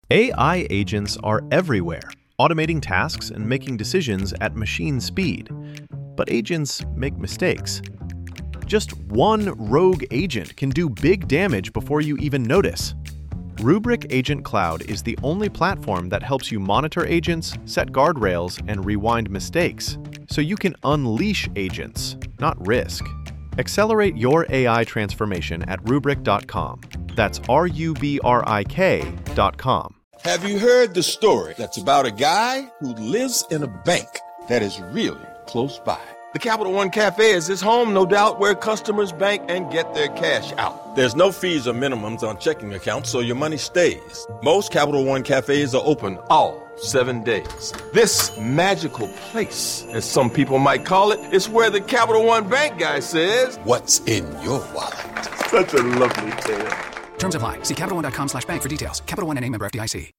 AI agents are everywhere, automating tasks and making decisions at machine speed. But agents make mistakes. Just one rogue agent can do big damage before you even notice. Rubrik Agent Cloud is the only platform that helps you monitor agents, set guardrails, and rewind mistakes, so you can unleash agents, not risk. Accelerate your AI transformation at Rubrik.com. That's RUBRIK.com. Have you heard the story that's about a guy who lives in a bank that is really close by? The Capital One Cafe is his home, no doubt, where customers bank and get their cash out. There's no fees or minimums on checking accounts, so your money stays. Most Capital One Cafes are open all 7 days. This magical place, as some people might call it, is where the Capital One Bank guy says, "What's in your wallet?" Such a lovely tale. Terms apply. See CapitalOne.com/bank for details. Capital One N.A. member FDIC.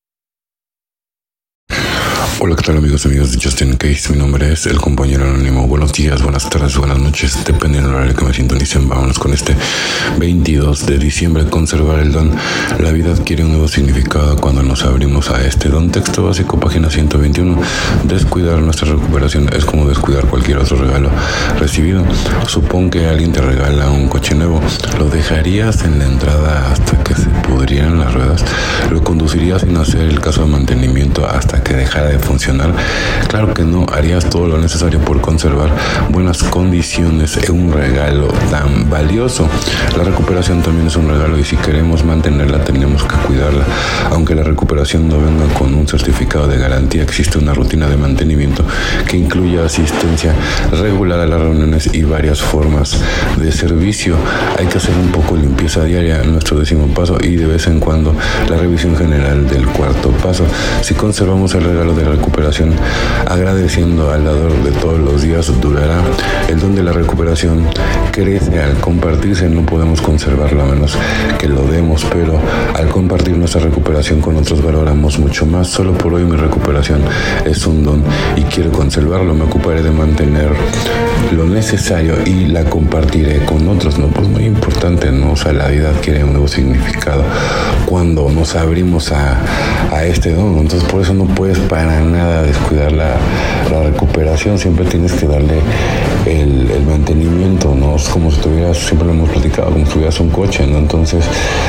Hola, ¿qué tal amigos de Just In Case? Mi nombre es el compañero anónimo. Buenos días, buenas tardes, buenas noches, dependiendo del horario que me sintonicen. Vámonos con este 22 de diciembre. Conservar el don. La vida adquiere un nuevo significado cuando nos abrimos a este don. Texto básico, página 121. Descuidar nuestra recuperación es como descuidar cualquier otro regalo recibido. Supón que alguien te regala un coche nuevo. ¿Lo dejarías en la entrada hasta que se pudrieran las ruedas? ¿Lo conducirías sin hacer el caso de mantenimiento hasta que dejara de funcionar? Claro que no. Harías todo lo necesario por conservar buenas condiciones en un regalo tan valioso. La recuperación también es un regalo y si queremos mantenerla tenemos que cuidarla. Aunque la recuperación no venga con un certificado de garantía, existe una rutina de mantenimiento que incluye asistencia regular a las reuniones y varias formas de servicio. Hay que hacer un poco de limpieza diaria, nuestro 10º paso, y de vez en cuando la revisión general del 4º paso. Si conservamos el regalo de la recuperación agradeciendo al dador de todos los días, durará. El don de la recuperación crece al compartirse. No podemos conservarlo a menos que lo demos, pero al compartir nuestra recuperación con otros valoramos mucho más. Solo por hoy mi recuperación es un don y quiero conservarlo. Me ocuparé de mantener lo necesario y la compartiré con otros, ¿no? Pues muy importante, ¿no? O sea, la vida adquiere un nuevo significado cuando nos abrimos a este don. Entonces por eso no puedes para nada descuidar la recuperación. Siempre tienes que darle el mantenimiento, ¿no? Es como si tuvieras, siempre lo hemos platicado, como si tuvieras un coche, ¿no? Entonces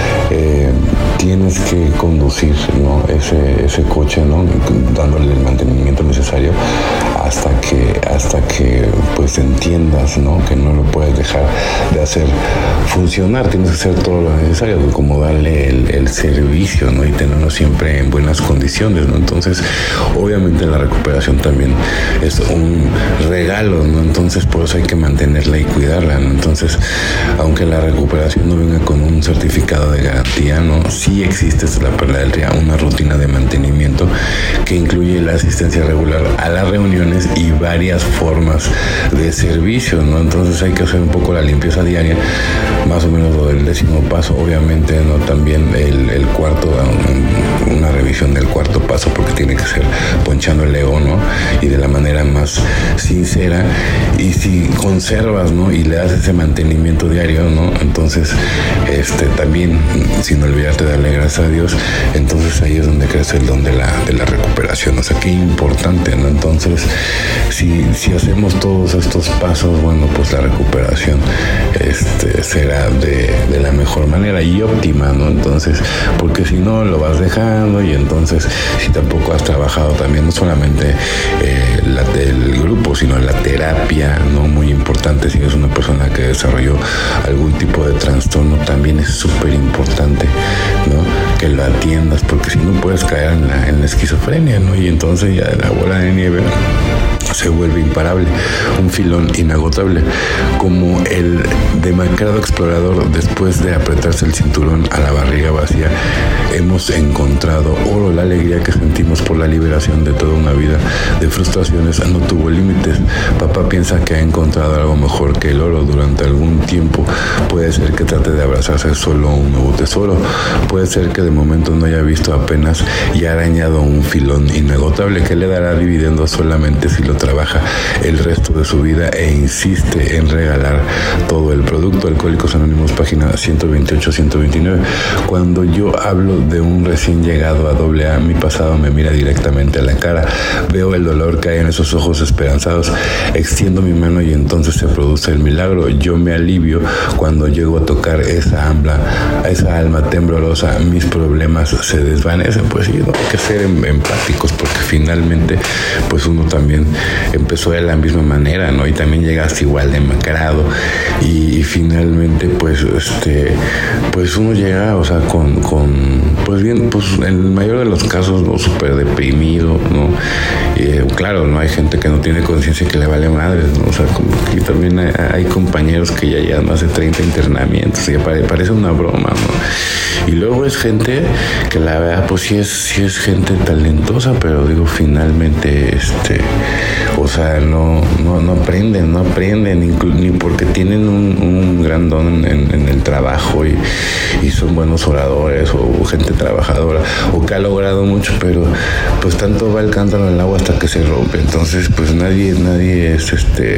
tienes que conducir, ¿no? ese coche, ¿no? Dándole el mantenimiento necesario hasta que pues entiendas, ¿no? Que no lo puedes dejar de hacer funcionar. Tienes que hacer todo lo necesario, como darle el servicio, ¿no? Y tenerlo siempre en buenas condiciones, ¿no? Entonces obviamente la recuperación también es un regalo, ¿no? Entonces por eso hay que mantenerla y cuidarla, ¿no? Entonces, aunque la recuperación no venga con un certificado de garantía, ¿no? Sí existe, esta es la perla del día, una rutina de mantenimiento que incluye la asistencia regular a las reuniones y varias formas de servicio, ¿no? Entonces hay que hacer un poco la limpieza diaria, más o menos lo del 10º paso, obviamente, ¿no? También el cuarto, una revisión del 4º paso, porque tiene que ser ponchando el ego, ¿no? Y de la manera más sincera. Y si conservas, ¿no? Y le das ese mantenimiento diario, ¿no? Entonces, también, sin olvidarte de darle gracias a Dios, entonces ahí es donde crece el don de la recuperación. O sea, qué importante, ¿no? Entonces, si hacemos todos estos pasos, bueno, pues la recuperación será de la mejor manera y óptima, ¿no? Entonces, porque si no, lo vas dejando y entonces, si tampoco has trabajado también, no solamente el grupo, sino la terapia, ¿no? Muy importante. Si eres una persona que desarrolló algún tipo de trastorno, también es súper importante, ¿no? Que lo atiendas, porque si no puedes caer en la esquizofrenia, ¿no? Y entonces ya la bola de nieve se vuelve imparable, un filón inagotable, como el demacrado explorador después de apretarse el cinturón a la barriga vacía. Hemos encontrado oro. La alegría que sentimos por la liberación de toda una vida de frustraciones no tuvo límites. Papá piensa que ha encontrado algo mejor que el oro. Durante algún tiempo puede ser que trate de abrazarse solo un nuevo tesoro. Puede ser que de momento no haya visto apenas y ha arañado un filón inagotable que le dará dividendos solamente si lo trabaja el resto de su vida e insiste en regalar todo el producto. Alcohólicos Anónimos, página 128-129. Cuando yo hablo de un recién llegado a AA, mi pasado me mira directamente a la cara. Veo el dolor que hay en esos ojos esperanzados. Extiendo mi mano y entonces se produce el milagro. Yo me alivio cuando llego a tocar esa alma temblorosa. Mis problemas se desvanecen. Pues sí, no hay que ser empáticos, porque finalmente pues uno también empezó de la misma manera, ¿no? Y también llegaste igual demacrado y finalmente pues pues uno llega, o sea, con pues bien, pues en el mayor de los casos, ¿no? Súper deprimido, ¿no? Claro, no hay gente que no tiene conciencia y que le vale madres, ¿no? O sea, como que también hay compañeros que ya llevan más de 30 internamientos y parece una broma, ¿no? Y luego es gente que la verdad pues sí es gente talentosa, pero digo, finalmente o sea, no aprenden ni porque tienen un gran don en el trabajo y son buenos oradores o gente trabajadora o que ha logrado mucho, pero pues tanto va el cántaro en el agua hasta que se rompe. Entonces pues nadie es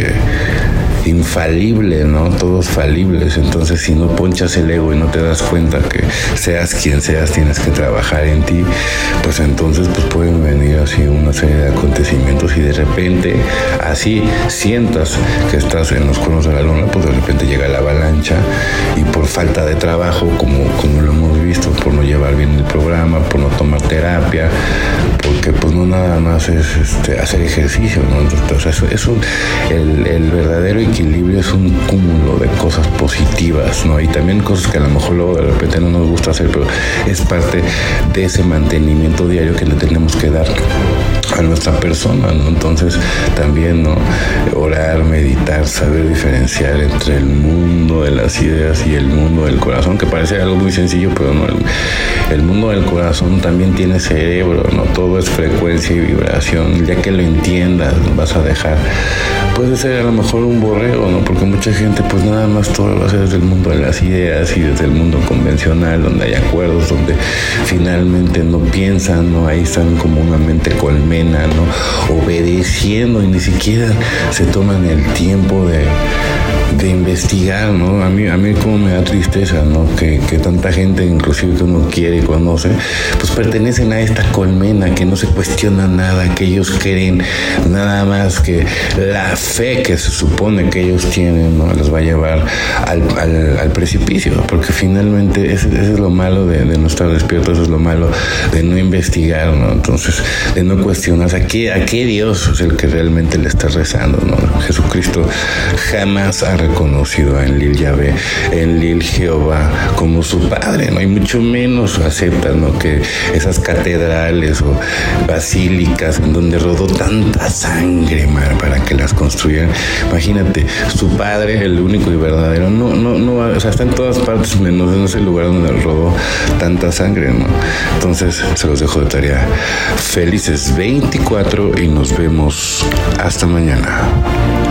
infalible, ¿no? Todos falibles. Entonces si no ponchas el ego y no te das cuenta que seas quien seas, tienes que trabajar en ti, pues entonces pues pueden venir así una serie de acontecimientos y de repente así sientas que estás en los cuernos de la luna, pues de repente llega la avalancha y por falta de trabajo, como lo hemos visto, por no llevar bien el programa, por no tomar terapia, porque pues no nada más es hacer ejercicio, ¿no? Entonces el verdadero equilibrio es un cúmulo de cosas positivas, ¿no? Y también cosas que a lo mejor luego de repente no nos gusta hacer, pero es parte de ese mantenimiento diario que le tenemos que dar a nuestra persona, ¿no? Entonces también, ¿no? Orar, meditar, saber diferenciar entre el mundo de las ideas y el mundo del corazón, que parece algo muy sencillo, pero no, el mundo del corazón también tiene cerebro, ¿no? Todo es frecuencia y vibración. Ya que lo entiendas, vas a dejar, puede ser a lo mejor un borrego, ¿no? Porque mucha gente pues nada más todo lo hace desde el mundo de las ideas y desde el mundo convencional, donde hay acuerdos, donde finalmente no piensan, ¿no? Ahí están como una mente colmena, ¿no? Obedeciendo, y ni siquiera se toman el tiempo de investigar, ¿no? A mí como me da tristeza, ¿no? Que tanta gente, inclusive que uno quiere y conoce, pues pertenecen a esta colmena, que no se cuestiona nada, que ellos creen nada más que la fe que se supone que ellos tienen, ¿no? Les va a llevar al precipicio, porque finalmente eso es lo malo de no estar despierto, eso es lo malo de no investigar, ¿no? Entonces, de no cuestionarse a qué Dios es el que realmente le está rezando, ¿no? Jesucristo jamás ha reconocido a Enlil Yahvé, Enlil Jehová, como su padre, ¿no? Y mucho menos acepta, ¿no? Que esas catedrales o basílicas en donde rodó tanta sangre, para que las construyeran. Imagínate, su padre, el único y verdadero, no, o sea, está en todas partes menos en ese lugar donde rodó tanta sangre, ¿no? Entonces, se los dejo de tarea. Felices 24 y nos vemos hasta mañana.